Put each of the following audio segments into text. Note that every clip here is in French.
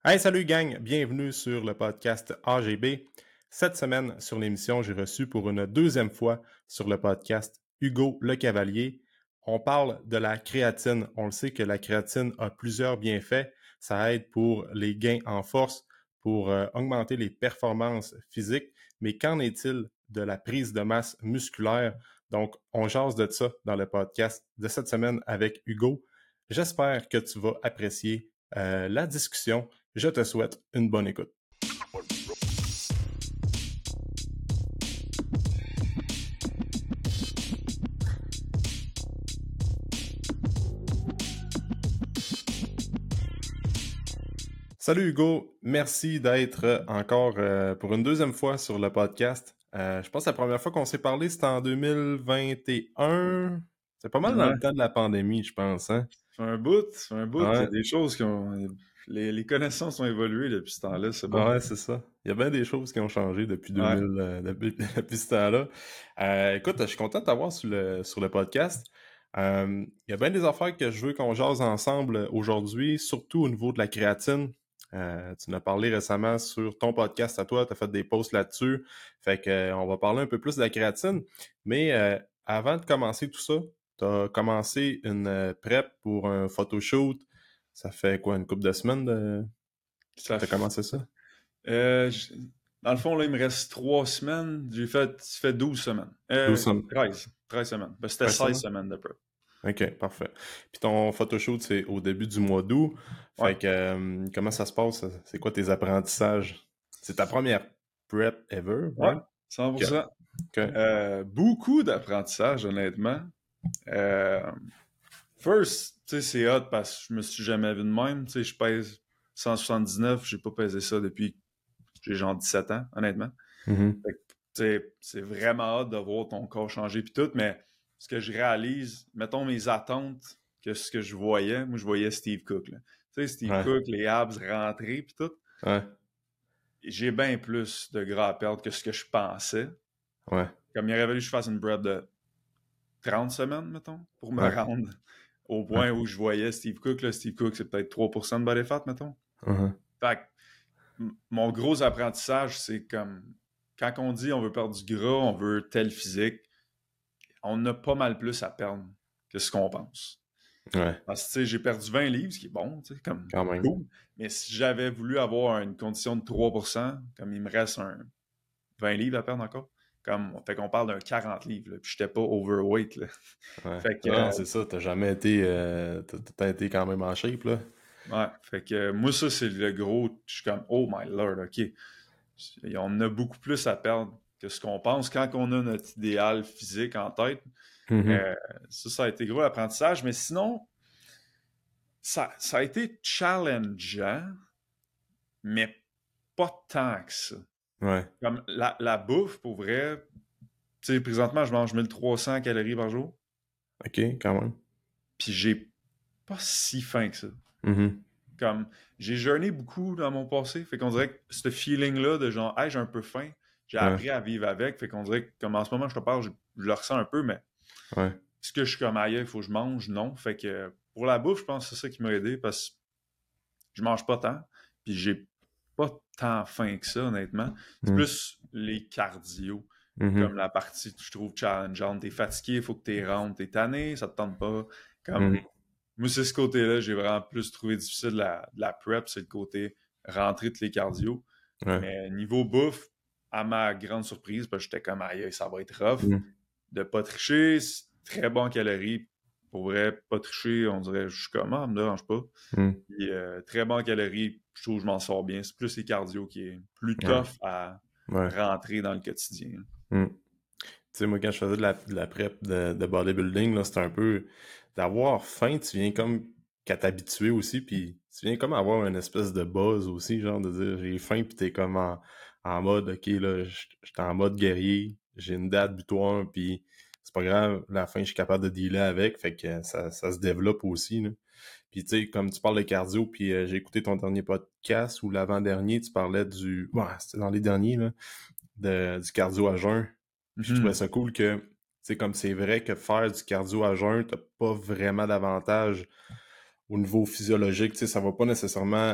Hey, salut gang! Bienvenue sur le podcast AGB. Cette semaine, sur l'émission, j'ai reçu pour une deuxième fois sur le podcast Hugo Le Cavalier. On parle de la créatine. On le sait que la créatine a plusieurs bienfaits. Ça aide pour les gains en force, pour augmenter les performances physiques. Mais qu'en est-il de la prise de masse musculaire? Donc, on jase de ça dans le podcast de cette semaine avec Hugo. J'espère que tu vas apprécier la discussion. Je te souhaite une bonne écoute. Salut Hugo, merci d'être encore pour une deuxième fois sur le podcast. Je pense que la première fois qu'on s'est parlé, c'était en 2021. C'est pas mal dans Ouais, le temps de la pandémie, je pense, hein? ça fait un bout. Il y a Ouais, des choses qui ont. Les connaissances ont évolué depuis ce temps-là, c'est bon. ouais, c'est ça. Il y a bien des choses qui ont changé depuis Ouais. 2000, depuis ce temps-là. Écoute, je suis content de t'avoir sur le podcast. Il y a bien des affaires que je veux qu'on jase ensemble aujourd'hui, surtout au niveau de la créatine. Tu en as parlé récemment sur ton podcast à toi, tu as fait des posts là-dessus. Fait que on va parler un peu plus de la créatine. Mais avant de commencer tout ça, tu as commencé une prep pour un photoshoot. Ça fait quoi, une couple de semaines Ça tu as f- commencé ça? euh, j- Dans le fond, là, il me reste 3 semaines. Ça fait 12 semaines. 12 semaines. 13 semaines. Ben, c'était 13 16 semaines? semaines de prep. OK, parfait. Puis ton photoshoot, c'est au début du mois d'août. Ouais. Fait que comment ça se passe? C'est quoi tes apprentissages? C'est ta première prep ever, Ouais, right? OK. 100%. OK. Beaucoup d'apprentissage, honnêtement. Euh, First, tu sais, c'est hot parce que je me suis jamais vu de même. Tu sais, je pèse 179, j'ai pas pesé ça depuis que j'ai genre 17 ans, honnêtement. Mhm. Fait que, tu sais, c'est vraiment hâte de voir ton corps changer puis tout, mais ce que je réalise, mettons mes attentes que ce que je voyais, moi je voyais Steve Cook, là. Tu sais, Steve Ouais. Cook, les abs rentrés puis tout, Ouais. j'ai bien plus de gras à perdre que ce que je pensais. Ouais. Comme il aurait fallu que je fasse une prep de 30 semaines, mettons, pour me Ouais. rendre au Ouais. point où je voyais Steve Cook. Là, Steve Cook, c'est peut-être 3% de body fat, mettons. Mhm. Fait que mon gros apprentissage, c'est comme quand on dit on veut perdre du gras, on veut tel physique, on a pas mal plus à perdre que ce qu'on pense. Ouais. Parce que, tu sais, j'ai perdu 20 livres, ce qui est bon, tu sais, comme Quand même. cool. Mais si j'avais voulu avoir une condition de 3%, comme il me reste un 20 livres à perdre encore, comme, fait qu'on parle d'un 40 livres, là, puis j'étais pas overweight, là. Ouais. Fait que, Non, c'est ça. T'as jamais été... t'as été quand même en shape, là. ouais, fait que moi, ça, c'est le gros. Je suis comme, oh my lord, OK. On a beaucoup plus à perdre que ce qu'on pense quand on a notre idéal physique en tête. Mhm. Euh, ça a été gros l'apprentissage, mais sinon, ça a été challengeant, mais pas tant que ça. Ouais. Comme la bouffe, pour vrai, tu sais, présentement, je mange 1300 calories par jour, OK, quand même. puis j'ai pas si faim que ça. Mhm. Comme, j'ai jeûné beaucoup dans mon passé, fait qu'on dirait que ce feeling-là de genre, hey, j'ai un peu faim, j'ai Ouais. appris à vivre avec, fait qu'on dirait que, comme en ce moment, je te parle, je le ressens un peu, mais Ouais. est-ce que je suis comme ailleurs, il faut que je mange? Non. Fait que pour la bouffe, je pense que c'est ça qui m'a aidé parce que je mange pas tant, puis j'ai pas tant faim que ça, honnêtement. C'est Mhm. plus les cardio, comme Mhm. la partie que je trouve challengeante. T'es fatigué, il faut que t'es rentres, t'es tanné, ça te tente pas. Comme, Mhm. moi, c'est ce côté-là, j'ai vraiment plus trouvé difficile de la prep, c'est le côté rentrer tous les cardio. Ouais. Mais niveau bouffe, à ma grande surprise, parce que j'étais comme, aïe, ça va être rough, Mhm. de pas tricher, c'est très bon en calories. Pour vrai, pas tricher, on dirait, je suis comme, ah, me dérange pas. Mhm. Puis, très bon en calories, je trouve que je m'en sors bien. C'est plus les cardio qui est plus Ouais. tough à Ouais. rentrer dans le quotidien. Mhm. Tu sais, moi, quand je faisais de la prep de bodybuilding, là, c'était un peu d'avoir faim, tu viens comme qu'à t'habituer aussi, puis tu viens comme avoir une espèce de buzz aussi, genre de dire j'ai faim, puis t'es comme en mode, ok, là, j'étais en mode guerrier, j'ai une date butoir, puis c'est pas grave, la faim, je suis capable de dealer avec, fait que ça se développe aussi, là. Puis tu sais, comme tu parles de cardio, puis j'ai écouté ton dernier podcast, ou l'avant-dernier, tu parlais ouais, c'était dans les derniers, là, du cardio à jeun. Puis je trouvais Mhm. ça cool que, c'est comme c'est vrai que faire du cardio à jeun, t'as pas vraiment d'avantage au niveau physiologique. Tu sais, ça va pas nécessairement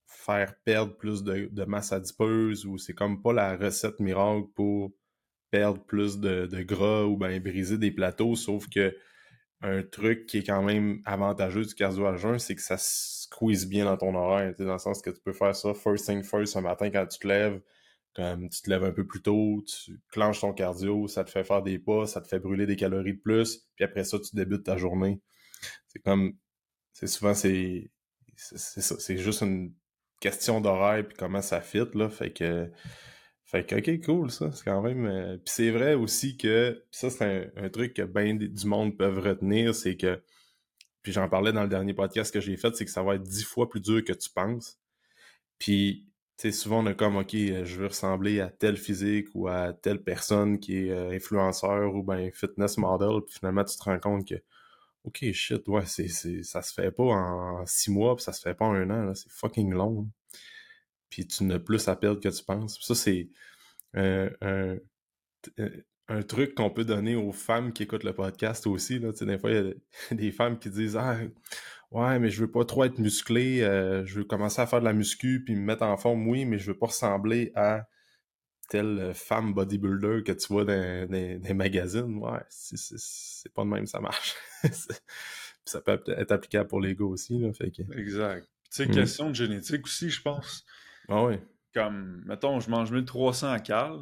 faire perdre plus de masse adipeuse ou c'est comme pas la recette miracle pour perdre plus de gras ou ben briser des plateaux, sauf que un truc qui est quand même avantageux du cardio à jeun, c'est que ça squeeze bien dans ton horaire, dans le sens que tu peux faire ça first thing first un matin quand tu te lèves, comme tu te lèves un peu plus tôt, tu clenches ton cardio, ça te fait faire des pas, ça te fait brûler des calories de plus, puis après ça, tu débutes ta journée. C'est comme, c'est souvent, c'est ça, c'est juste une question d'horaire puis comment ça fit, là, fait que, ok, cool, ça, c'est quand même... Puis c'est vrai aussi que, pis ça, c'est un truc que bien du monde peuvent retenir, c'est que, puis j'en parlais dans le dernier podcast que j'ai fait, c'est que ça va être 10 fois plus dur que tu penses. Puis, tu sais, souvent, on est comme, ok, je veux ressembler à tel physique ou à telle personne qui est influenceur ou ben fitness model, puis finalement, tu te rends compte que, ok, shit, ouais, ça se fait pas en 6 mois, puis ça se fait pas en 1 an, là, c'est fucking long. Puis tu n'as plus à perdre que tu penses. Ça, c'est un, un, un truc qu'on peut donner aux femmes qui écoutent le podcast aussi. Là. Tu sais, des fois, il y a des femmes qui disent Ah, ouais, mais je veux pas trop être musclé, je veux commencer à faire de la muscu puis me mettre en forme, oui, mais je veux pas ressembler à telle femme bodybuilder que tu vois dans des magazines. Ouais, c'est pas de même, ça marche. Ça peut être applicable pour les gars aussi. Là, fait que... Exact. Tu sais, Mm. question de génétique aussi, je pense. Ah ouais. Comme, mettons, je mange 1300 à cales.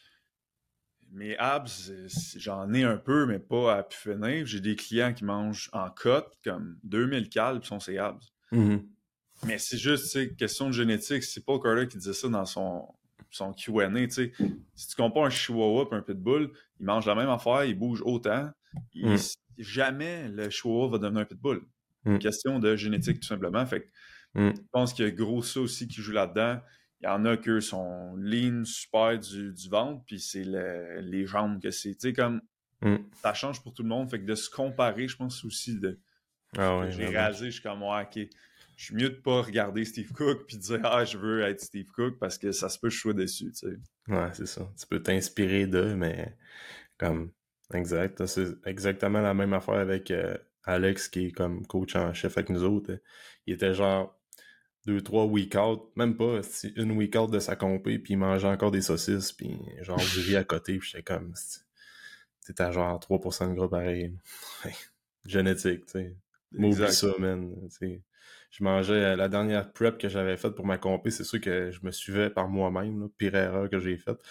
Mes abs, j'en ai un peu, mais pas à pu finir. J'ai des clients qui mangent en cote, comme 2000 cales, puis sont ses abs. Mhm. Mais c'est juste, tu sais, question de génétique. C'est Paul Carter qui disait ça dans son Q&A, tu sais. Si tu compares un chihuahua et un pitbull, ils mangent la même affaire, ils bougent autant. Mm. Jamais le chihuahua va devenir un pitbull. Mm. Question de génétique, tout simplement. Fait que Mm. je pense qu'il y a gros ça aussi qui joue là-dedans. Il y en a qui sont lean, super du ventre, puis c'est les jambes que c'est. Tu sais, comme Mm. ça change pour tout le monde. Fait que de se comparer, je pense aussi Ah que ouais, j'ai vraiment. réalisé, je suis comme, ouais, ok, je suis mieux de pas regarder Steve Cook puis de dire, ah, je veux être Steve Cook parce que ça se peut que je sois déçu, tu sais. Ouais, c'est ça. Tu peux t'inspirer d'eux, mais comme exact. C'est exactement la même affaire avec Alex qui est comme coach en chef avec nous autres. Il était genre 2, 3 week out, même pas une week out de sa compé, puis il mangeait encore des saucisses, puis genre du riz à côté, puis j'étais comme c'était à genre 3% de gras pareil. Génétique, tu sais. M'oublie Exact. ça, man. Tu sais. Je mangeais la dernière prep que j'avais faite pour ma compé, c'est sûr que je me suivais par moi-même, là, pire erreur que j'ai faite.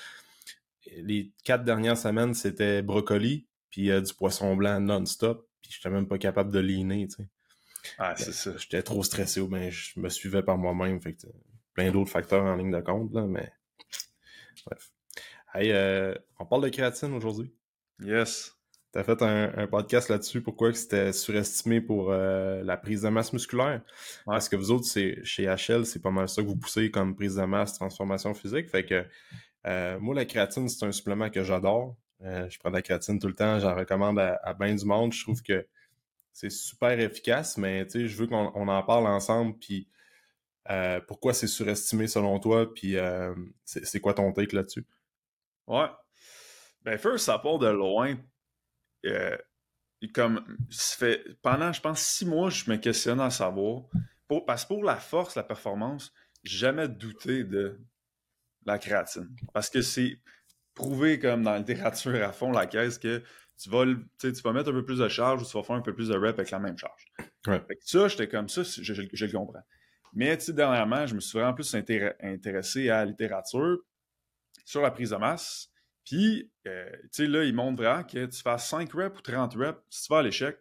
Les 4 dernières semaines, c'était brocoli, puis du poisson blanc non-stop, puis j'étais même pas capable de leaner, tu sais. Ah, Ben, c'est ça. j'étais trop stressé ou ben je me suivais par moi-même, fait que plein d'autres facteurs en ligne de compte, là, mais bref. Hey, on parle de créatine aujourd'hui. Yes. T'as fait un podcast là-dessus, pourquoi que c'était surestimé pour la prise de masse musculaire. Ouais. Parce que vous autres, chez HL, c'est pas mal ça que vous poussez comme prise de masse, transformation physique. Fait que moi, la créatine, c'est un supplément que j'adore. Je prends de la créatine tout le temps, j'en recommande à bien du monde. Je trouve que c'est super efficace, mais tu sais, je veux qu'on en parle ensemble, puis pourquoi c'est surestimé selon toi, puis c'est quoi ton take là-dessus? Ouais. Ben, first, ça part de loin. Euh, comme, ça fait, pendant, je pense, 6 mois, je me questionnais à savoir. Parce que pour la force, la performance, j'ai jamais douté de la créatine. Parce que c'est prouvé comme dans la littérature à fond, la caisse, que tu vas mettre un peu plus de charge ou tu vas faire un peu plus de rep avec la même charge. Ouais. Fait que ça, j'étais comme ça, je le comprends. Mais dernièrement, je me suis vraiment plus intéressé à la littérature sur la prise de masse. Puis, là, il montre vraiment que tu fasses 5 reps ou 30 reps, si tu vas à l'échec,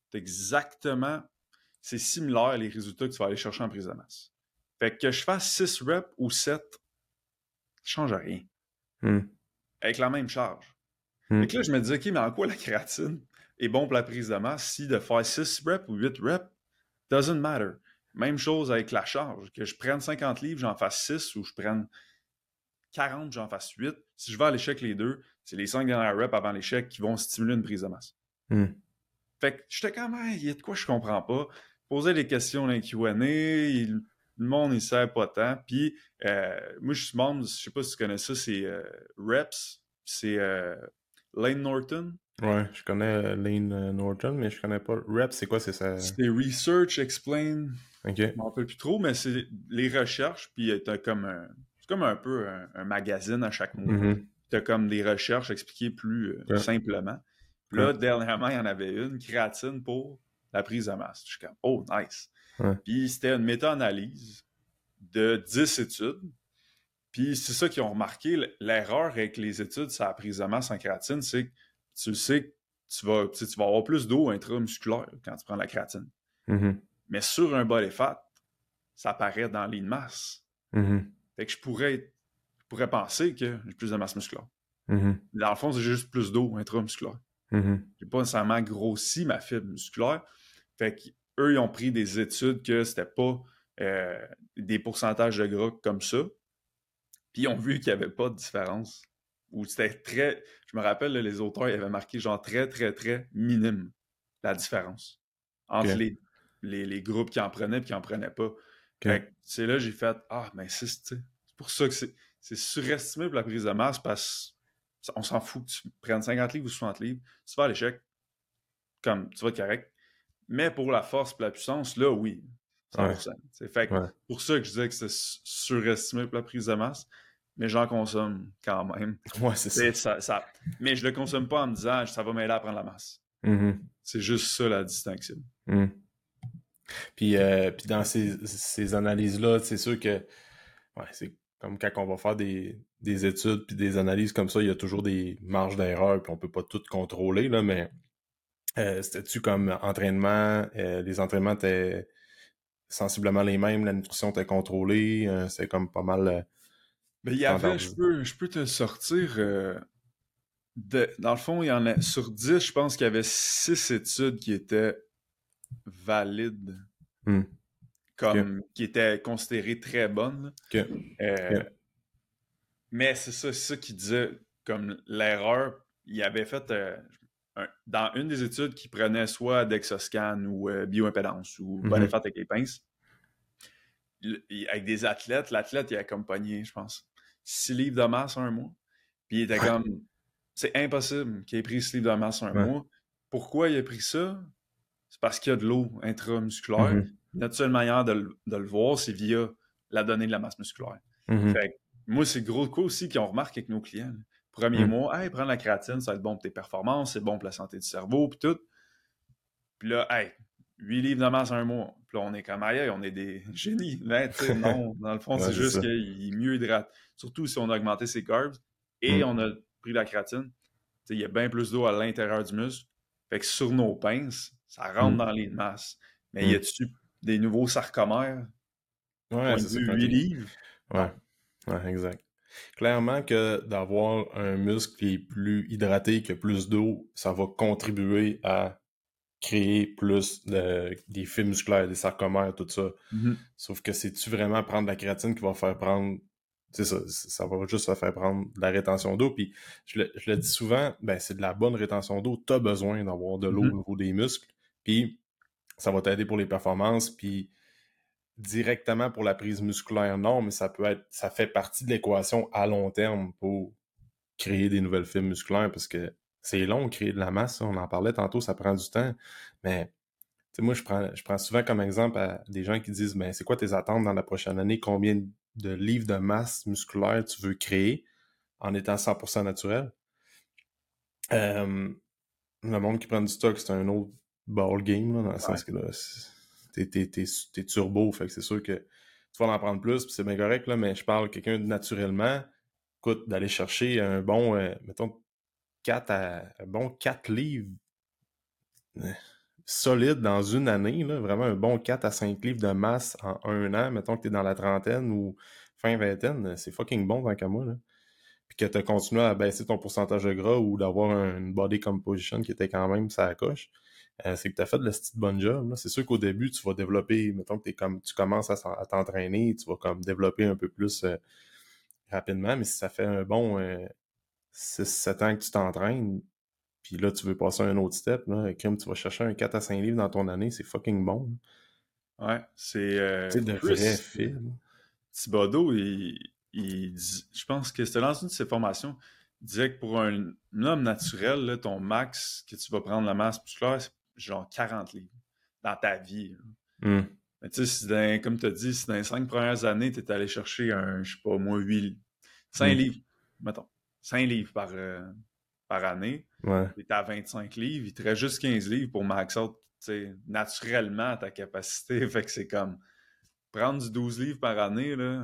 c'est similaire les résultats que tu vas aller chercher en prise de masse. Fait que je fasse 6 reps ou 7, ça change rien. Mm. Avec la même charge. Fait Mm. que là, je me disais, OK, mais en quoi la créatine est bon pour la prise de masse si de faire 6 reps ou 8 reps, doesn't matter. Même chose avec la charge. Que je prenne 50 livres, j'en fasse 6 ou je prenne 40, j'en fasse 8. Si je vais à l'échec les deux, c'est les 5 dernières reps avant l'échec qui vont stimuler une prise de masse. Mm. Fait que j'étais quand même, il y a de quoi je comprends pas. Poser des questions dans les Q&A, le monde, il sert pas tant. Puis, moi, je suis membre, je sais pas si tu connais ça, c'est Reps, c'est Lane Norton. Ouais, je connais Lane Norton, mais je connais pas. Rep, c'est quoi? C'est ça? C'est Research Explain, je OK. m'en rappelle plus trop, mais c'est les recherches, puis t'as comme c'est comme un peu un magazine à chaque mois. Mhm. T'as comme des recherches expliquées plus OK. simplement. Puis OK. là, dernièrement, il y en avait une, créatine pour la prise de masse. Je suis comme, oh, nice. Ouais. Puis c'était une méta-analyse de 10 études. Puis c'est ça qu'ils ont remarqué. L'erreur avec les études sur la prise de masse en créatine, c'est que tu sais que tu vas avoir plus d'eau intramusculaire quand tu prends la créatine. Mhm. Mais sur un body fat, ça apparaît dans les masses. Mhm. Fait que je pourrais penser que j'ai plus de masse musculaire. Mhm. Dans le fond, c'est juste plus d'eau intramusculaire. Mhm. J'ai pas nécessairement grossi ma fibre musculaire. Fait qu'eux, ils ont pris des études que c'était pas des pourcentages de gras comme ça. Puis ils ont vu qu'il n'y avait pas de différence. Ou c'était très. Je me rappelle, là, les auteurs, ils avaient marqué genre très, très, très minime la différence entre OK. les groupes qui en prenaient et qui en prenaient pas. Fait OK. que c'est là que j'ai fait ah, mais c'est pour ça que c'est surestimé pour la prise de masse parce qu'on s'en fout que tu prennes 50 livres ou 60 livres. Tu vas à l'échec, comme tu vas être correct. Mais pour la force et la puissance, là, oui, Ouais. 100%. Fait que Ouais. pour ça que je disais que c'était surestimé pour la prise de masse, mais j'en consomme quand même. Ouais, c'est ça. Mais, mais je le consomme pas en me disant ça va m'aider à prendre la masse. Mhm. C'est juste ça la distinction. Mhm. Puis dans ces analyses-là, c'est sûr que ouais, c'est comme quand on va faire des études puis des analyses comme ça, il y a toujours des marges d'erreur, puis on peut pas tout contrôler, là, mais c'était-tu comme entraînement, les entraînements étaient sensiblement les mêmes, la nutrition était contrôlée, c'est comme pas mal Mais il y avait, standardisé. je peux te le sortir. Dans le fond, il y en a sur 10, je pense qu'il y avait 6 études qui étaient valides, Hmm. Ok, comme qui étaient considérées très bonnes. ok, Euh, ok. Mais c'est ça qu'il disait comme l'erreur. Il avait fait dans une des études qui prenait soit Dexoscan ou bioimpédance ou body Mhm. fat avec les pinces, avec des athlètes, l'athlète il a accompagné, je pense, 6 livres de masse en un mois. Puis il était Ouais, comme c'est impossible qu'il ait pris 6 livres de masse en un ouais. mois. Pourquoi il a pris ça? C'est parce qu'il y a de l'eau intramusculaire. Mhm. Notre seule manière de le voir, c'est via la donnée de la masse musculaire. Mhm. Fait que, moi, c'est gros quoi aussi qu'on remarque avec nos clients. Premier Mhm. mois, hey, prendre la créatine, ça va être bon pour tes performances, c'est bon pour la santé du cerveau, puis tout. Puis là, hey, 8 livres de masse en un mois. Puis là, on est comme, aïe, on est des génies. Mais tu sais, non, dans le fond, Ouais, c'est c'est juste ça. qu'il est mieux hydraté. Surtout si on a augmenté ses carbs et Mhm. on a pris la créatine. Tu sais, il y a bien plus d'eau à l'intérieur du muscle. Fait que sur nos pinces, ça rentre Mhm. dans les masses. Mais y Mhm. a-tu des nouveaux sarcomères? Ouais, Point de c'est ça vue quand 8 t'es. livres? Ouais, Non. ouais, exact. Clairement que d'avoir un muscle qui est plus hydraté, qui a plus d'eau, ça va contribuer à créer plus des fibres musculaires, des sarcomères, tout ça. Mhm. Sauf que c'est-tu vraiment prendre de la créatine qui va faire prendre. C'est ça, ça va juste se faire prendre de la rétention d'eau. Puis je le dis souvent, ben c'est de la bonne rétention d'eau. Tu as besoin d'avoir de l'eau au Mhm. niveau des muscles. Puis ça va t'aider pour les performances. Puis directement pour la prise musculaire, non, mais ça fait partie de l'équation à long terme pour créer des nouvelles fibres musculaires parce que c'est long créer de la masse. On en parlait tantôt, ça prend du temps. Mais tu sais, moi, je prends souvent comme exemple à des gens qui disent ben, c'est quoi tes attentes dans la prochaine année? Combien de livres de masse musculaire tu veux créer en étant 100% naturel? Euh, le monde qui prend du stock, c'est un autre ball game, là, dans le Ouais. sens que là, t'es turbo, fait que c'est sûr que tu vas en prendre plus, puis c'est bien correct, là, mais je parle de quelqu'un de naturellement, écoute, d'aller chercher un bon, mettons, 4 livres euh, solides dans une année, là, vraiment un bon 4 à 5 livres de masse en un an, mettons que t'es dans la trentaine ou fin vingtaine, c'est fucking bon tant qu'à moi, là. Puis que t'as continué à baisser ton pourcentage de gras ou d'avoir une body composition qui était quand même ça la coche, c'est que tu as fait de la petite bonne job. Là. C'est sûr qu'au début, tu vas développer, mettons que tu commences à t'entraîner, tu vas comme développer un peu plus rapidement, mais si ça fait un bon 6-7 ans que tu t'entraînes, puis là, tu veux passer à un autre step, là, crime, tu vas chercher un 4 à 5 livres dans ton année, c'est fucking bon. Là. Ouais. C'est Tu sais, de vrais Chris fils. Thibodeau, je pense que c'était dans une de ses formations. disait que pour un homme naturel, là, ton max que tu vas prendre la masse musculaire, c'est genre 40 livres dans ta vie. Hmm. Mais tu sais, comme tu as dit, si dans les 5 premières années, tu es allé chercher je sais pas, moi, 5 Hmm. livres, mettons, 5 livres par année, Ouais. et tu à 25 livres, il te reste juste 15 livres pour max out, tu sais, naturellement ta capacité. Fait que c'est comme prendre du 12 livres par année, là,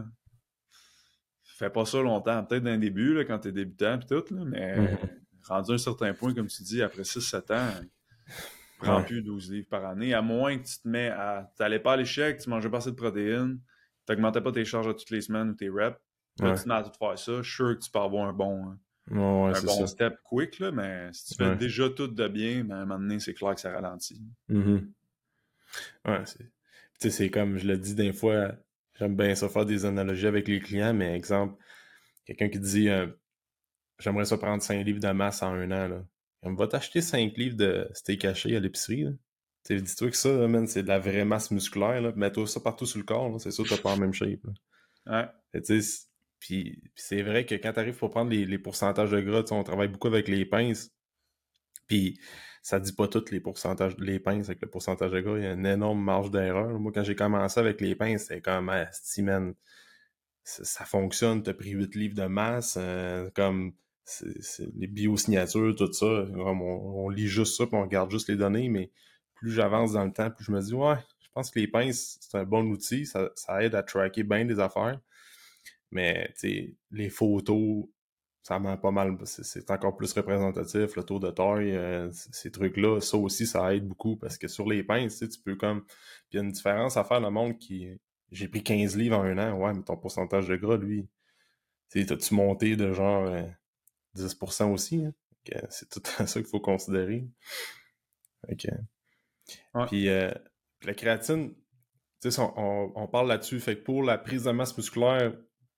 fais pas ça longtemps. Peut-être dans le début, là, quand t'es débutant pis tout, là, mais Mhm. rendu à un certain point, comme tu dis, après 6-7 ans, prends Ouais. plus 12 livres par année, à moins que tu te mets à... T'allais pas à l'échec, tu mangeais pas assez de protéines, t'augmentais pas tes charges à toutes les semaines ou tes reps. Là, Ouais. tu n'as à tout faire ça. Je suis sûr que tu peux avoir Ouais, ouais, un c'est bon ça. step quick, là, mais si tu fais Ouais. déjà tout de bien, ben, à un moment donné, c'est clair que ça ralentit. Mhm. Ouais, tu sais, c'est comme je le dis des fois, j'aime bien ça faire des analogies avec les clients, mais exemple, quelqu'un qui dit j'aimerais ça prendre 5 livres de masse en 1 an, là. Comme, va t'acheter 5 livres de steak haché à l'épicerie, là. Tu sais, dis-toi que ça, là, man, c'est de la vraie masse musculaire, là. Mets-toi ça partout sur le corps, là. C'est sûr que t'as pas la même shape, là. Ouais. Fait que, tu sais, puis c'est vrai que quand t'arrives pour prendre les pourcentages de gras, tu sais, on travaille beaucoup avec les pinces, puis ça dit pas tous les pourcentages, les pinces avec le pourcentage de gras, il y a une énorme marge d'erreur. Moi, quand j'ai commencé avec les pinces, c'était comme, ah, asti, man, ça fonctionne, t'as pris 8 livres de masse, comme c'est les biosignatures, tout ça, comme on lit juste ça, puis on regarde juste les données, mais plus j'avance dans le temps, plus je me dis, ouais, je pense que les pinces, c'est un bon outil, ça aide à tracker bien des affaires, mais, tu sais, les photos, ça ment pas mal, c'est encore plus représentatif, le taux de taille, ces trucs-là, ça aussi, ça aide beaucoup, parce que sur les pinces, tu sais, tu peux comme... Puis il y a une différence à faire, le monde qui... J'ai pris 15 livres en 1 an, ouais, mais ton pourcentage de gras, lui, tu sais, t'as-tu monté de genre 10% aussi, hein? C'est tout ça qu'il faut considérer. Ok. Ouais. Puis la créatine, tu sais, on parle là-dessus, fait que pour la prise de masse musculaire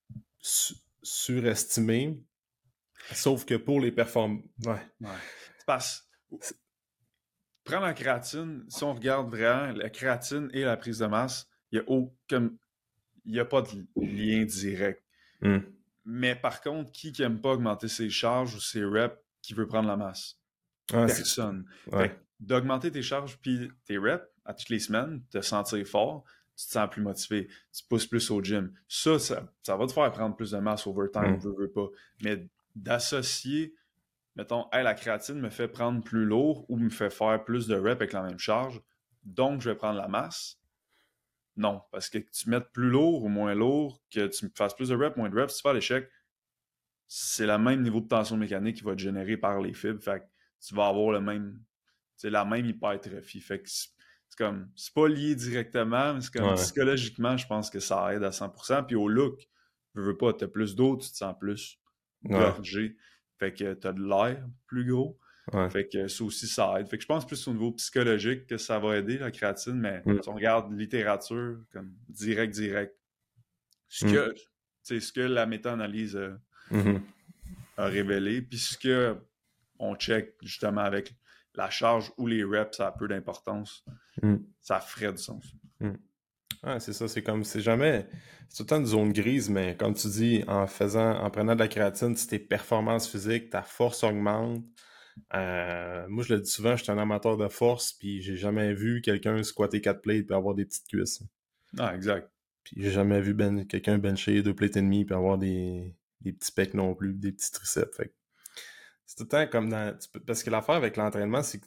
surestimée, sauf que pour les performances... Ouais. Ouais. C'est parce prends la créatine, si on regarde vraiment la créatine et la prise de masse, il y a pas de lien direct. Hmm. Mais par contre, qui aime pas augmenter ses charges ou ses reps qui veut prendre la masse? Ah, Personne. Fait ouais. que d'augmenter tes charges puis tes reps à toutes les semaines, te sentir fort, tu te sens plus motivé, tu pousses plus au gym. Ça va te faire prendre plus de masse overtime, Hmm. veux pas. Mais d'associer, mettons, hey, la créatine me fait prendre plus lourd ou me fait faire plus de reps avec la même charge, donc je vais prendre la masse. Non, parce que tu mettes plus lourd ou moins lourd, que tu fasses plus de reps, moins de reps, si tu fais l'échec, c'est le même niveau de tension mécanique qui va être généré par les fibres. Fait que tu vas avoir la même hypertrophie. Fait que c'est comme, c'est pas lié directement, mais c'est comme Ouais. psychologiquement, je pense que ça aide à 100%. Puis au look, je veux pas, t'as plus d'eau, tu te sens plus Ouais. gorgé. Fait que t'as de l'air plus gros. Ouais. Fait que ça aussi, ça aide. Fait que je pense plus au niveau psychologique que ça va aider, la créatine, mais Hmm. si on regarde littérature, comme direct, Hmm. ce que la méta-analyse Mhm. a révélé, puis ce que on check justement avec la charge ou les reps, ça a peu d'importance, Hmm. ça ferait du sens. Hmm. Ah, c'est ça, c'est comme, c'est jamais, c'est tout le temps une zone grise, mais comme tu dis, en prenant de la créatine, si tes performances physiques, ta force augmente. Moi, je le dis souvent, je suis un amateur de force, puis j'ai jamais vu quelqu'un squatter 4 plates puis avoir des petites cuisses. Ah, exact. Puis j'ai jamais vu quelqu'un bencher 2 plates et demi puis avoir des petits pecs non plus, des petits triceps. Fait que c'est tout le temps comme parce que l'affaire avec l'entraînement, c'est que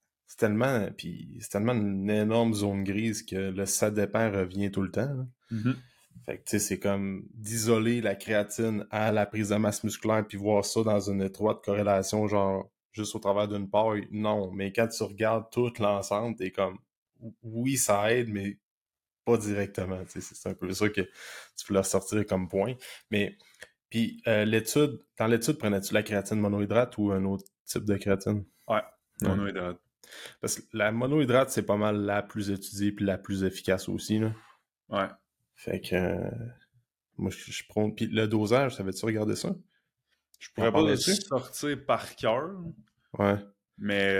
c'est tellement une énorme zone grise que le ça dépend revient tout le temps, là. Mhm. Fait que, tu sais, c'est comme d'isoler la créatine à la prise de masse musculaire puis voir ça dans une étroite corrélation, genre, juste au travers d'une paille. Non, mais quand tu regardes tout l'ensemble, t'es comme, oui, ça aide, mais pas directement, tu sais. C'est un peu ça que tu voulais ressortir comme point. Mais, puis, dans l'étude, prenais-tu la créatine monohydrate ou un autre type de créatine? Ouais, Ouais. monohydrate. Parce que la monohydrate, c'est pas mal la plus étudiée puis la plus efficace aussi, là. Ouais. Fait que, moi, je prends... Puis le dosage, savais-tu regarder ça? Je Il en pourrais pas parlait le dessus? sortir par cœur, Ouais. mais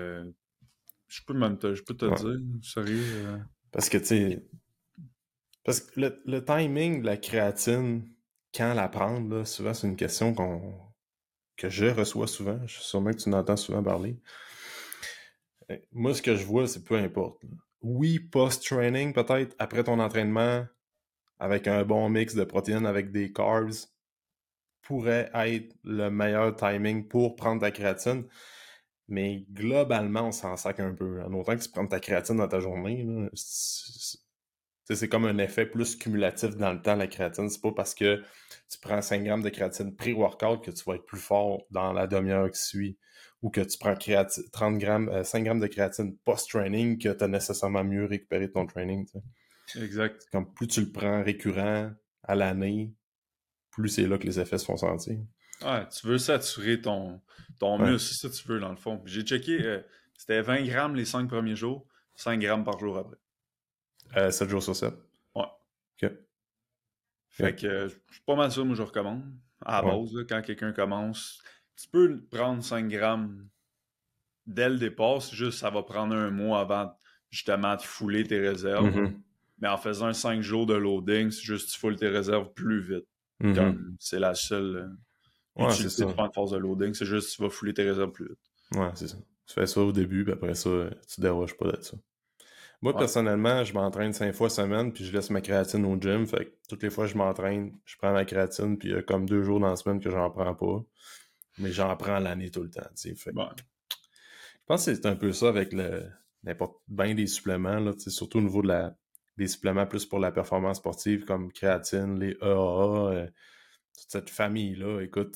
je peux te Ouais. dire, sérieux. Parce que, tu sais, parce que le timing de la créatine, quand la prendre, là, souvent, c'est une question que je reçois souvent, je suis sûrement que tu en entends souvent parler. Moi, ce que je vois, c'est peu importe. Oui, post-training, peut-être, après ton entraînement, avec un bon mix de protéines, avec des carbs, pourrait être le meilleur timing pour prendre ta créatine. Mais globalement, on s'en sac un peu. En autant que tu prends ta créatine dans ta journée, là, c'est comme un effet plus cumulatif dans le temps, la créatine. C'est pas parce que tu prends 5 grammes de créatine pré-workout que tu vas être plus fort dans la demi-heure qui suit. Ou que tu prends 30 grammes, 5 grammes de créatine post-training que tu as nécessairement mieux récupéré ton training. T'sais. Exact. C'est comme plus tu le prends récurrent à l'année, plus c'est là que les effets se font sentir. Ouais, tu veux saturer ton Ouais. muscle, c'est ça que tu veux dans le fond. Puis j'ai checké, c'était 20 grammes les 5 premiers jours, 5 grammes par jour après. 7 jours sur 7. Ouais. OK. Fait que je suis pas mal sûr, moi je recommande. À la Ouais. base, là, quand quelqu'un commence, tu peux prendre 5 grammes dès le départ, c'est juste ça va prendre un mois avant justement de fouler tes réserves. Mhm. Mais en faisant 5 jours de loading, c'est juste tu foules tes réserves plus vite. Mhm. Comme c'est la seule Ouais, c'est utilité de ça. faire une phase de loading, c'est juste tu vas fouler tes réserves plus vite. Ouais, c'est ça. Tu fais ça au début, puis après ça, tu déroges pas de ça. Moi, Ouais. personnellement, je m'entraîne 5 fois semaine, puis je laisse ma créatine au gym. Fait que toutes les fois que je m'entraîne, je prends ma créatine, puis il y a comme 2 jours dans la semaine que j'en prends pas. Mais j'en prends l'année tout le temps, tu sais. Fait que Bon. je pense que c'est un peu ça avec n'importe bien des suppléments, là, tu sais, surtout au niveau des suppléments plus pour la performance sportive, comme créatine, les EAA, toute cette famille-là. Écoute,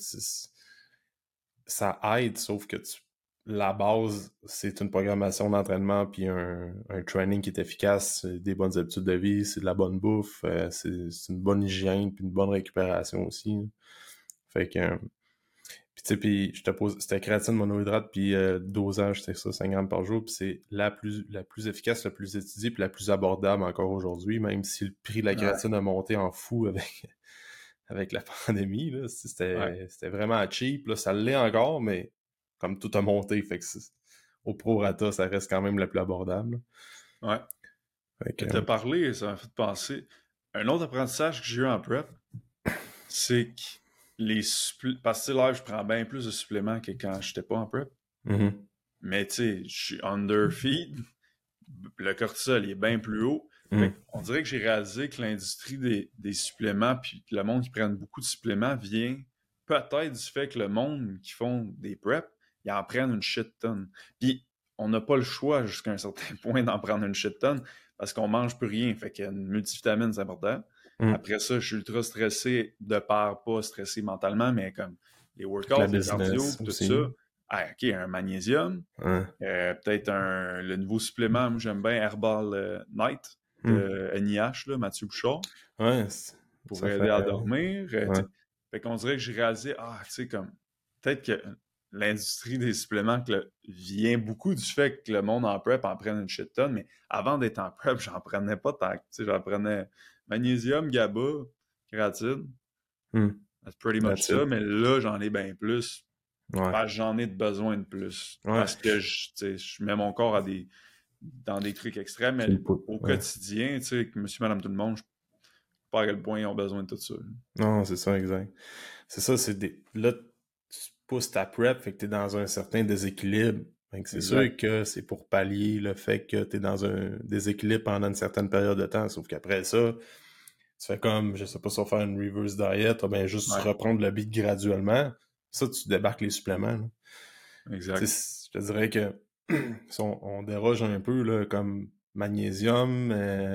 ça aide, sauf que la base, c'est une programmation d'entraînement puis un training qui est efficace, c'est des bonnes habitudes de vie, c'est de la bonne bouffe, c'est une bonne hygiène puis une bonne récupération aussi. Hein. Fait que, puis tu sais, puis je te pose, c'était créatine monohydrate puis dosage, c'était ça, 5 grammes par jour, puis c'est la plus efficace, la plus étudiée puis la plus abordable encore aujourd'hui, même si le prix de la Ouais. créatine a monté en fou avec la pandémie, là, Ouais. c'était vraiment cheap. Là, ça l'est encore, mais comme tout a monté, fait que au prorata, ça reste quand même le plus abordable. Ouais. Fait que, Et t'as parlé, ça m'a fait penser. Un autre apprentissage que j'ai eu en prep, c'est que parce que là, je prends bien plus de suppléments que quand j'étais pas en prep. mhm, Mais tu sais, je suis underfeed, le cortisol il est bien plus haut. Fait mhm, qu'on dirait que j'ai réalisé que l'industrie des suppléments, puis le monde qui prennent beaucoup de suppléments vient peut-être du fait que le monde qui font des preps, ils en prennent une shit tonne. Puis on n'a pas le choix jusqu'à un certain point d'en prendre une shit tonne parce qu'on mange plus rien. Fait qu'une multivitamine, c'est important. mhm. Après ça, je suis ultra stressé de part, pas stressé mentalement, mais comme les La workouts, les cardio, business tout aussi. ça. Ah, ok, un magnésium, Hein. peut-être le nouveau supplément, moi j'aime bien Herbal Night Mhm. de NIH, là, Mathieu Bouchard, Ouais, pour ça fait. aider à dormir. Ouais. Fait qu'on dirait que j'ai réalisé, tu sais, comme, peut-être que l'industrie des suppléments vient beaucoup du fait que le monde en prep en prenne une shit tonne, mais avant d'être en prep, j'en prenais pas tant. Tu sais, j'en prenais magnésium, GABA, créatine. Mhm. That's pretty much That's ça, it. mais là, j'en ai bien plus. Ouais. Parce que j'en ai de besoin de plus. Ouais. Parce que tu sais, je mets mon corps dans des trucs extrêmes, Tu mais le pou- au ouais. quotidien, tu sais, que monsieur, madame, tout le monde, je sais pas à quel point ils ont besoin de tout ça. Non, c'est ça, exact. C'est ça, là, tu pousses ta prep, fait que t'es dans un certain déséquilibre. Fait que c'est sûr Exact. que c'est pour pallier le fait que t'es dans un déséquilibre pendant une certaine période de temps. Sauf qu'après ça, tu fais comme, je sais pas, si on va faire une reverse diet, ben juste Ouais, reprendre le beat graduellement. Ça, tu débarques les suppléments. Là. Tu exact. sais, je te dirais que si on déroge un peu, là, comme magnésium,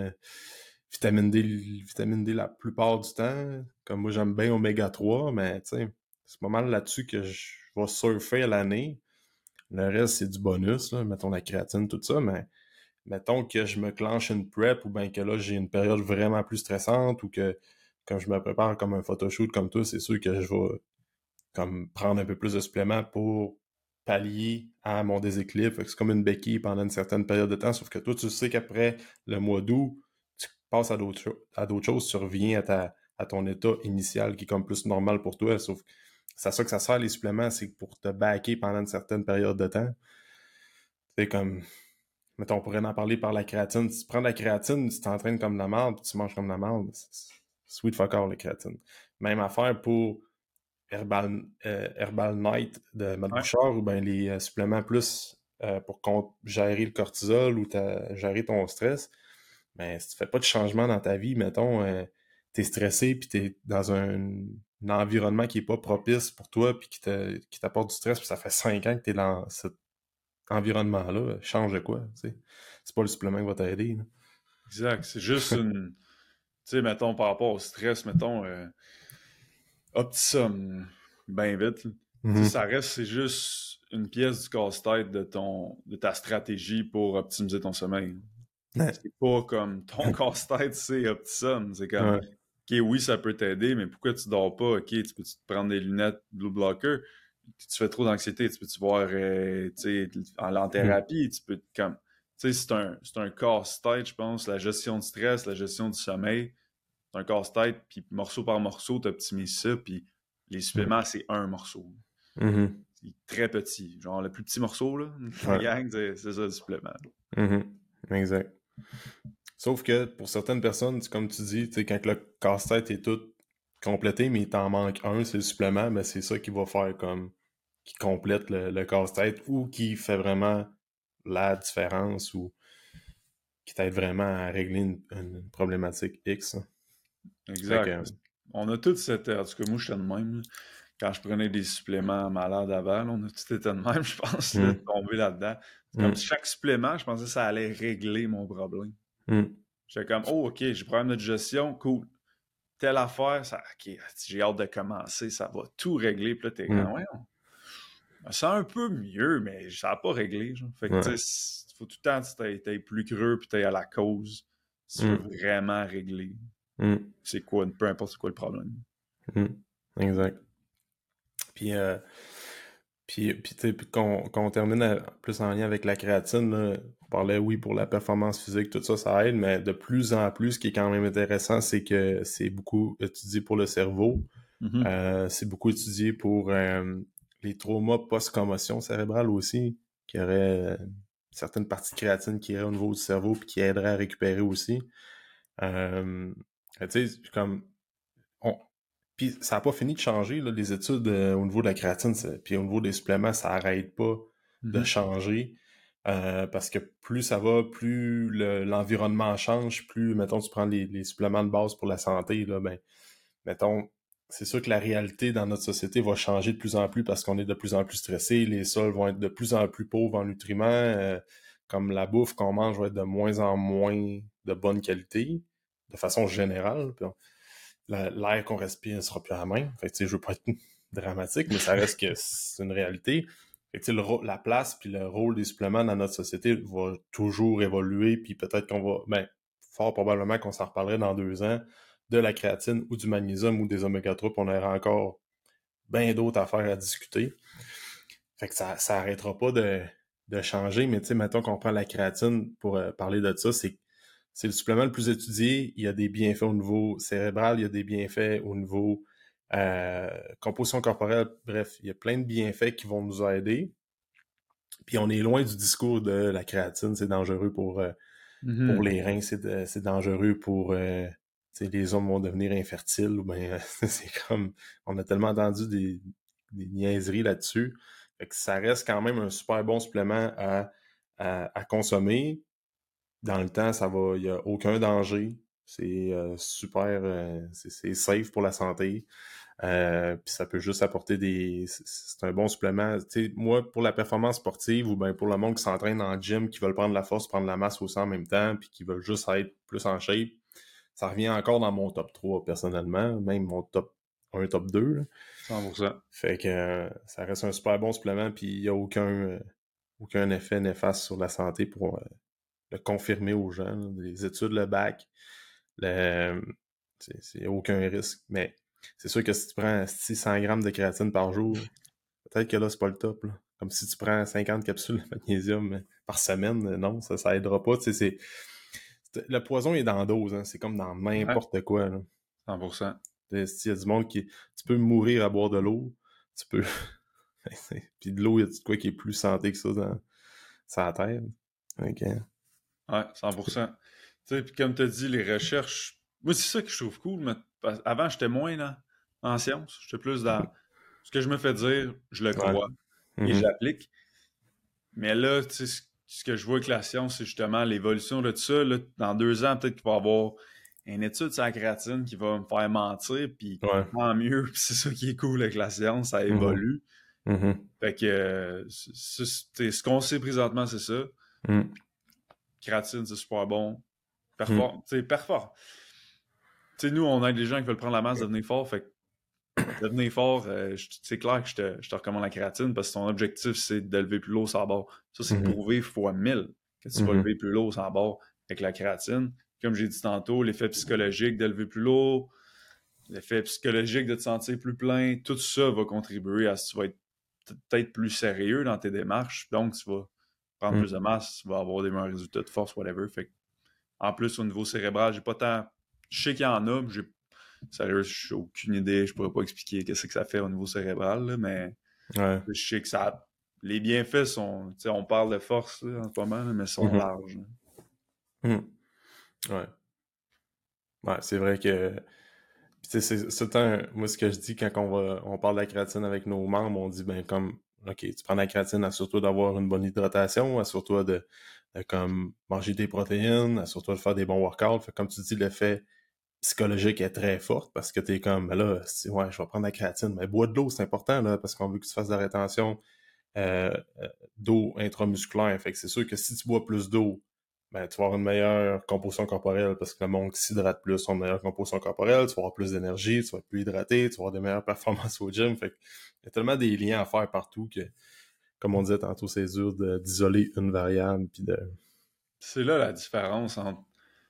vitamine D la plupart du temps. Comme moi, j'aime bien oméga 3, mais tu sais, c'est pas mal là-dessus que je vais surfer à l'année. Le reste, c'est du bonus, là, mettons la créatine, tout ça, mais mettons que je me clenche une prep ou bien que là, j'ai une période vraiment plus stressante ou que quand je me prépare comme un photoshoot comme toi, c'est sûr que je vais comme prendre un peu plus de suppléments pour pallier à mon déséquilibre. Fait que c'est comme une béquille pendant une certaine période de temps, sauf que toi, tu sais qu'après le mois d'août, tu passes à d'autres choses, tu reviens à ton état initial qui est comme plus normal pour toi, sauf que c'est à ça que ça sert les suppléments, c'est pour te baquer pendant une certaine période de temps. C'est comme, mettons, on pourrait en parler par la créatine. Si tu prends de la créatine, tu t'entraînes comme de la merde, puis tu manges comme de la merde, c'est sweet fuck all, la créatine. Même affaire pour Herbal Night de Matt Ouais. Bouchard ou bien les suppléments plus pour gérer le cortisol ou gérer ton stress, ben, si tu fais pas de changement dans ta vie, mettons, t'es stressé puis t'es dans un environnement qui est pas propice pour toi puis qui t'apporte du stress puis ça fait 5 ans que t'es dans cet environnement-là, change de quoi, tu sais. C'est pas le supplément qui va t'aider, là. Exact. C'est juste une. Tu sais, mettons, par rapport au stress, mettons, Optisum, bien vite, là. Tu sais, Mhm. ça reste, c'est juste une pièce du casse-tête de ta stratégie pour optimiser ton sommeil. Ouais. C'est pas comme ton casse-tête, c'est Optisum. C'est comme, Ouais. OK, oui, ça peut t'aider, mais pourquoi tu dors pas? OK, tu peux te prendre des lunettes Blue Blocker? Tu fais trop d'anxiété, tu peux te voir, tu sais, en Mhm. thérapie, tu peux, comme, tu sais, c'est un casse-tête, je pense, la gestion du stress, la gestion du sommeil. C'est un casse-tête, puis morceau par morceau, tu optimises ça, puis les suppléments, c'est un morceau. Mhm. C'est très petit. Genre, le plus petit morceau, là, la Ouais. gang, c'est ça, le supplément. Mhm. Exact. Sauf que pour certaines personnes, comme tu dis, tu sais, quand le casse-tête est tout complété, mais il t'en manque un, c'est le supplément, mais c'est ça qui va faire comme qui complète le casse-tête ou qui fait vraiment la différence ou qui t'aide vraiment à régler une problématique X, là. Fait Exact. que On a tous cette. En tout cas, moi, j'étais de même, là. Quand je prenais des suppléments malades avant, là, on a tous été de même, je pense, là, de hum, tomber là-dedans. C'est comme hum, chaque supplément, je pensais que ça allait régler mon problème. hum, J'étais comme, oh, OK, j'ai problème de digestion, cool. Telle affaire, ça, OK, j'ai hâte de commencer, ça va tout régler. Puis là, t'es comme, hum, ouais, je me sens un peu mieux, mais ça n'a pas réglé, genre. Fait que, tu ouais, sais, il faut tout le temps que tu t'ailles plus creux puis t'ailles à la cause si tu veux hum, vraiment régler. hum, C'est quoi, peu importe c'est quoi le problème. hum. Exact. Puis, puis tu sais, puis qu'on termine plus en lien avec la créatine, là, on parlait, oui, pour la performance physique, tout ça, ça aide, mais de plus en plus, ce qui est quand même intéressant, c'est que c'est beaucoup étudié pour le cerveau. Mhm. C'est beaucoup étudié pour les traumas post-commotion cérébrale aussi, qui aurait certaines parties de créatine qui iraient au niveau du cerveau puis qui aideraient à récupérer aussi. Euh, tu sais, comme on, puis ça n'a pas fini de changer, là, les études au niveau de la créatine, puis au niveau des suppléments, ça n'arrête pas de Mhm. changer. Parce que plus ça va, plus l'environnement change, plus, mettons, tu prends les suppléments de base pour la santé, là, ben, mettons, c'est sûr que la réalité dans notre société va changer de plus en plus parce qu'on est de plus en plus stressé, les sols vont être de plus en plus pauvres en nutriments, comme la bouffe qu'on mange va être de moins en moins de bonne qualité, de façon générale. Puis l'air qu'on respire ne sera plus la même. Fait que, tu sais, je veux pas être dramatique, mais ça reste que c'est une réalité. Fait que, tu sais, la place puis le rôle des suppléments dans notre société va toujours évoluer, puis peut-être qu'on va, ben, fort probablement qu'on s'en reparlerait dans 2 ans de la créatine ou du magnésium ou des oméga 3, puis on aura encore bien d'autres affaires à discuter. Fait que ça arrêtera pas de changer, mais tu sais, mettons qu'on prend la créatine pour parler de ça, c'est le supplément le plus étudié. Il y a des bienfaits au niveau cérébral, il y a des bienfaits au niveau composition corporelle. Bref, il y a plein de bienfaits qui vont nous aider. Puis on est loin du discours de la créatine, c'est dangereux pour Mhm. les reins, c'est dangereux pour tu sais, les hommes vont devenir infertiles ou ben c'est comme on a tellement entendu des niaiseries là-dessus. Fait que ça reste quand même un super bon supplément à consommer. Dans le temps, il n'y a aucun danger. C'est super, c'est safe pour la santé. Puis ça peut juste apporter c'est un bon supplément. Tu sais, moi, pour la performance sportive ou ben pour le monde qui s'entraîne en gym, qui veulent prendre la force, prendre la masse aussi en même temps, puis qui veulent juste être plus en shape, ça revient encore dans mon top 3 personnellement, même mon top 1, top 2, là. 100%. Fait que ça reste un super bon supplément, puis il n'y a aucun effet néfaste sur la santé pour le confirmer aux gens, là. Les études le bac, le, c'est aucun risque. Mais c'est sûr que si tu prends 600 grammes de créatine par jour, peut-être que là, c'est pas le top, là. Comme si tu prends 50 capsules de magnésium par semaine, non, ça aidera pas. Tu sais, le poison est dans la dose, hein. C'est comme dans Ouais, n'importe quoi, là. 100%. S'il y a du monde tu peux mourir à boire de l'eau, tu peux. Puis de l'eau, il y a de quoi qui est plus santé que ça sur la terre. Ok. Ouais, 100%. Tu sais, puis comme tu as dit, les recherches, moi, c'est ça que je trouve cool. Avant, j'étais moins là, en sciences. J'étais plus dans ce que je me fais dire, je le Ouais. crois et Mhm. j'applique. Mais là, tu sais, ce que je vois avec la science, c'est justement l'évolution de tout ça. Là, dans 2 ans, peut-être qu'il va y avoir une étude sur la créatine qui va me faire mentir, puis Ouais. tant mieux. Puis c'est ça qui est cool avec la science, ça Mhm. évolue. Mhm. Fait que ce qu'on sait présentement, c'est ça. Mhm. Créatine, c'est super bon. Mhm. Perform. Tu sais, nous, on aide les gens qui veulent prendre la masse, devenir fort. Fait que devenir fort, c'est clair que je te recommande la créatine parce que ton objectif, c'est de lever plus lourd sur la barre. Ça, c'est Mhm. prouvé fois 1000 que tu vas Mhm. lever plus lourd sur la barre avec la créatine. Comme j'ai dit tantôt, l'effet psychologique de lever plus lourd, l'effet psychologique de te sentir plus plein, tout ça va contribuer à ce que tu vas être peut-être plus sérieux dans tes démarches. Donc, tu vas prendre plus de Mhm. masse, tu vas avoir des meilleurs résultats de force, whatever. Fait que, en plus, au niveau cérébral, j'ai pas tant. Je sais qu'il y en a, mais sérieux, j'ai aucune idée. Je pourrais pas expliquer qu'est-ce que ça fait au niveau cérébral, là, mais Ouais. je sais que ça. Les bienfaits sont. Tu sais, on parle de force là, en ce moment, là, mais sont Mhm. larges. Là. Mhm. Ouais. Ouais, c'est vrai que puis tu sais, c'est tout le temps, moi ce que je dis quand on parle de la créatine avec nos membres, on dit ben comme OK, tu prends la créatine, assure-toi d'avoir une bonne hydratation, assure-toi de comme manger des protéines, assure-toi de faire des bons workouts. Fait, comme tu dis, l'effet psychologique est très fort parce que t'es comme ben là, ouais, je vais prendre la créatine, mais bois de l'eau, c'est important là, parce qu'on veut que tu fasses de la rétention euh, d'eau intramusculaire. Fait que c'est sûr que si tu bois plus d'eau, ben, tu vas avoir une meilleure composition corporelle parce que le monde qui s'hydrate plus a une meilleure composition corporelle, tu vas avoir plus d'énergie, tu vas être plus hydraté, tu vas avoir des meilleures performances au gym. Fait que il y a tellement des liens à faire partout que, comme on disait tantôt, c'est dur d'isoler une variable puis de. C'est là la différence entre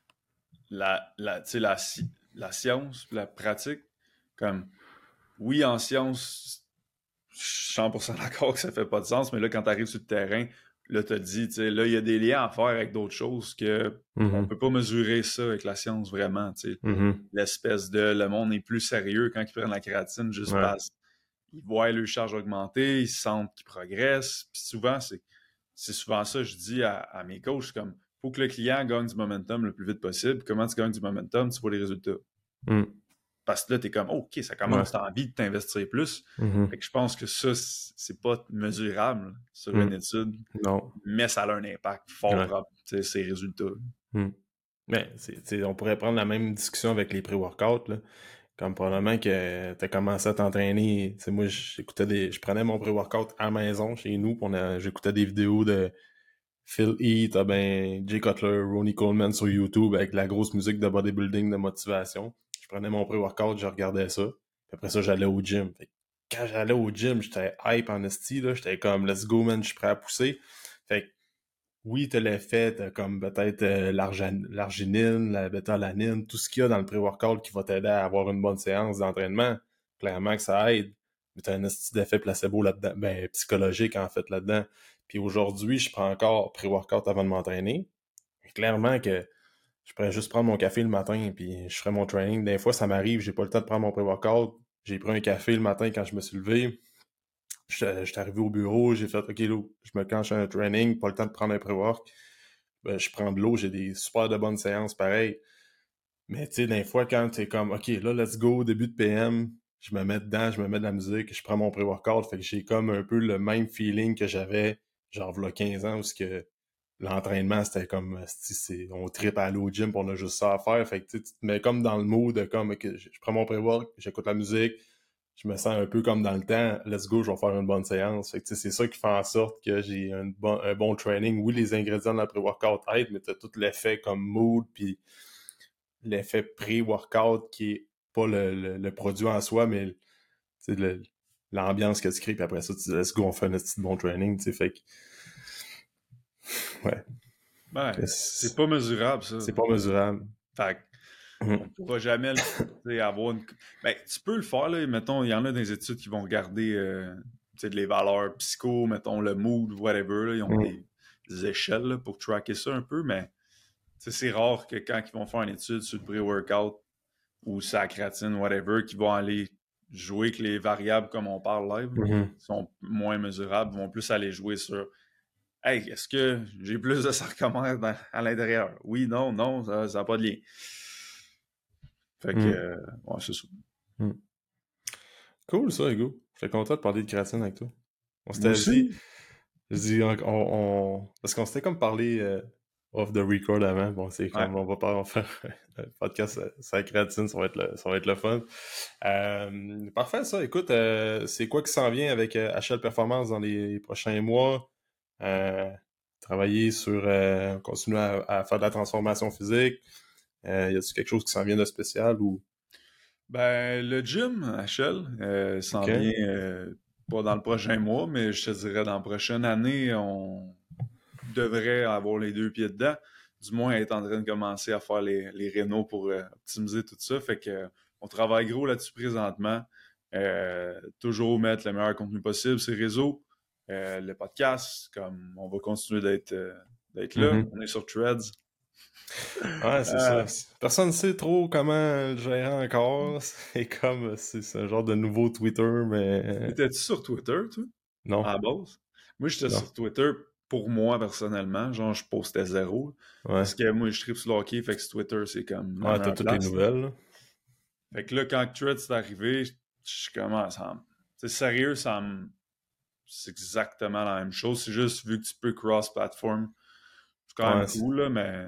tu sais, la science et la pratique. Comme, oui, en science, je suis 100% d'accord que ça fait pas de sens, mais là, quand tu arrives sur le terrain, là, tu te dis, tu sais, là, il y a des liens à faire avec d'autres choses que on Mhm. peut pas mesurer ça avec la science vraiment, tu sais. Mhm. L'espèce de le monde est plus sérieux quand ils prennent la créatine juste Ouais. parce qu'ils voient leur charge augmenter, ils sentent qu'ils progressent. Puis souvent, c'est souvent ça que je dis à mes coachs, comme faut que le client gagne du momentum le plus vite possible. Comment tu gagnes du momentum? Tu vois les résultats. Mhm. Parce que là, t'es comme, oh, OK, ça Ouais. commence, t'as envie de t'investir plus. Fait Mhm. que je pense que ça, c'est pas mesurable sur une Mhm. étude, Non. mais ça a un impact fort Ouais. propre, ces résultats. Mhm. Mais on pourrait prendre la même discussion avec les pré-workouts, là. Comme probablement que t'as commencé à t'entraîner. Tu sais, moi, je prenais mon pré-workout à la maison, chez nous, puis j'écoutais des vidéos de Phil Heath, ben, Jay Cutler, Ronnie Coleman sur YouTube avec la grosse musique de bodybuilding, de motivation. Je prenais mon pré-workout, je regardais ça. Puis après ça, j'allais au gym. Fait que quand j'allais au gym, j'étais hype en esti, là. J'étais comme, let's go, man, je suis prêt à pousser. Fait que oui, t'as l'effet, t'as comme peut-être l'arginine, la bétalanine, tout ce qu'il y a dans le pré-workout qui va t'aider à avoir une bonne séance d'entraînement. Clairement que ça aide. Mais t'as un esti d'effet placebo là-dedans, ben psychologique en fait là-dedans. Puis aujourd'hui, je prends encore pré-workout avant de m'entraîner. Et clairement que je pourrais juste prendre mon café le matin puis je ferais mon training. Des fois, ça m'arrive, j'ai pas le temps de prendre mon pré-workout. J'ai pris un café le matin quand je me suis levé. J'étais arrivé au bureau, j'ai fait OK, là, je me canche à un training, pas le temps de prendre un pré-work. Ben, je prends de l'eau, j'ai des super de bonnes séances pareil. Mais tu sais, des fois, quand t'es comme OK, là, let's go, début de PM, je me mets dedans, je me mets de la musique, je prends mon pré-workout, fait que j'ai comme un peu le même feeling que j'avais genre v'là 15 ans où ce que l'entraînement c'était comme on tripe à aller au gym pis on a juste ça à faire. Fait que tu te mets comme dans le mood de comme OK, je prends mon pré-work, j'écoute la musique, je me sens un peu comme dans le temps, let's go, je vais faire une bonne séance. Fait que c'est ça qui fait en sorte que j'ai un bon training. Oui, les ingrédients de la pré-workout aident, mais t'as tout l'effet comme mood puis l'effet pré-workout qui est pas le produit en soi, mais c'est l'ambiance que tu crées, puis après ça, tu dis, let's go, on fait un petit bon training, tu sais, fait que, ouais, Ouais, que c'est pas mesurable, ça. c'est pas mesurable. Fait qu'on Mhm. pourra jamais tu sais, avoir une. Ben, tu peux le faire, là. Mettons, il y en a des études qui vont regarder tu sais, les valeurs psycho, mettons, le mood, whatever. Là. Ils ont Mhm. des échelles là, pour tracker ça un peu, mais tu sais, c'est rare que quand ils vont faire une étude sur le pré-workout ou sur la créatine, whatever, qu'ils vont aller jouer que les variables, comme on parle live, Mhm. qui sont moins mesurables, vont plus aller jouer sur hey, est-ce que j'ai plus de sarcomère à l'intérieur? Oui, non, non, ça n'a pas de lien. Fait que, Mhm. ouais, c'est ça. Mhm. Cool ça, Hugo. Je suis content de parler de créatine avec toi. On Moi s'était dit, aussi. je dis, parce qu'on s'était comme parlé off the record avant. Bon, c'est Ouais. comme, on va faire un podcast sur la créatine, ça va être le fun. Parfait, ça. Écoute, c'est quoi qui s'en vient avec HL Performance dans les prochains mois? Euh, Travailler sur, continuer à faire de la transformation physique. Y a-t-il quelque chose qui s'en vient de spécial ou... Ben, le gym, HL, s'en OK. vient pas dans le prochain mois, mais je te dirais dans la prochaine année, on devrait avoir les deux pieds dedans. Du moins, être en train de commencer à faire les rénaux pour optimiser tout ça. Fait que on travaille gros là-dessus présentement. Toujours mettre le meilleur contenu possible sur les réseaux. Le podcast, comme on va continuer d'être là. Mhm. On est sur Threads. Ouais, c'est ça. Euh, Personne ne sait trop comment le gérer encore. C'est comme, c'est un genre de nouveau Twitter, mais Étais-tu sur Twitter, toi, à non, la base? Moi, j'étais non. sur Twitter pour moi, personnellement. Genre, je postais zéro. Ouais. Parce que moi, je tripe sur le hockey, fait que sur Twitter, c'est comme la Ouais, t'as meilleure toutes les place, là. nouvelles, là. Fait que là, quand Threads est arrivé, je commence à... C'est sérieux, c'est exactement la même chose. C'est juste, vu que tu peux cross-platform, c'est quand même Ouais, cool, là, mais...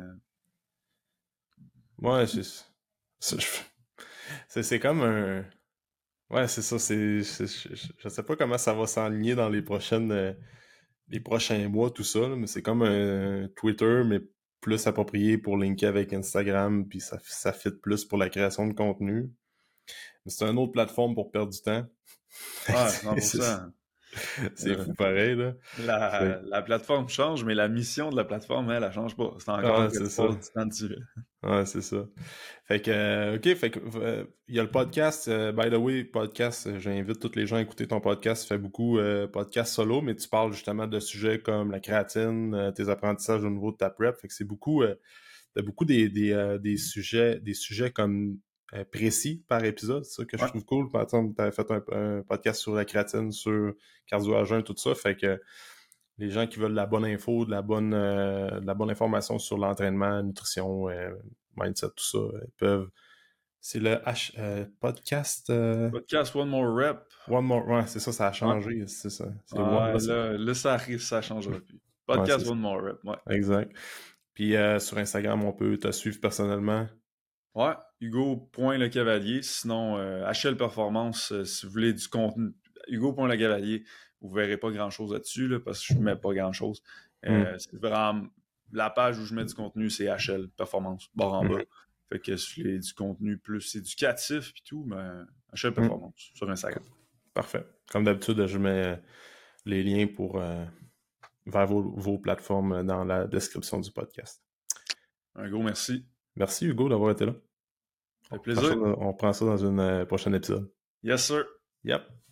ouais, c'est c'est comme un... Ouais, c'est ça, je sais pas comment ça va s'enligner dans les prochains mois, tout ça, là, mais c'est comme un Twitter, mais plus approprié pour linker avec Instagram, puis ça fit plus pour la création de contenu. Mais c'est une autre plateforme pour perdre du temps. Ouais, C'est 100%. c'est fou pareil, là. Fait La plateforme change, mais la mission de la plateforme, elle, elle change pas. C'est encore ouais, que c'est tu ça. passes du temps dessus. Ouais, c'est ça. Fait que, OK, fait que, il y a le podcast. By the way, podcast, j'invite tous les gens à écouter ton podcast. Tu fais beaucoup podcast solo, mais tu parles justement de sujets comme la créatine, tes apprentissages au niveau de ta prep. Fait que c'est beaucoup, t'as beaucoup des sujets comme précis par épisode. C'est ça que je Ouais. trouve cool. Par exemple, t'avais fait un podcast sur la créatine, sur cardio à jeun, tout ça. Fait que les gens qui veulent la bonne info, de la bonne information sur l'entraînement, nutrition, mindset, tout ça, ils peuvent. C'est le podcast Podcast One More Rep. One More. Ouais, c'est ça, ça a Ouais. changé. C'est ça. C'est One. Ouais, Là, là, ça arrive, ça changera plus. ouais, c'est Podcast ça. One More Rep, ouais. Exact. Puis sur Instagram, on peut te suivre personnellement. Ouais, Hugo.lecavalier. Sinon, HL Performance, si vous voulez du contenu. Hugo.lecavalier, vous verrez pas grand-chose là-dessus, là, parce que je mets pas grand-chose. Hmm. C'est vraiment... La page où je mets du contenu, c'est HL Performance, barre en bas. Mhm. Fait que si vous voulez du contenu plus éducatif et tout, ben, HL Hmm. Performance sur Instagram. Parfait. Comme d'habitude, je mets les liens pour vers vos plateformes dans la description du podcast. Un gros merci. Merci Hugo d'avoir été là. Ça fait plaisir. On prend ça dans une prochaine épisode. Yes, sir. Yep.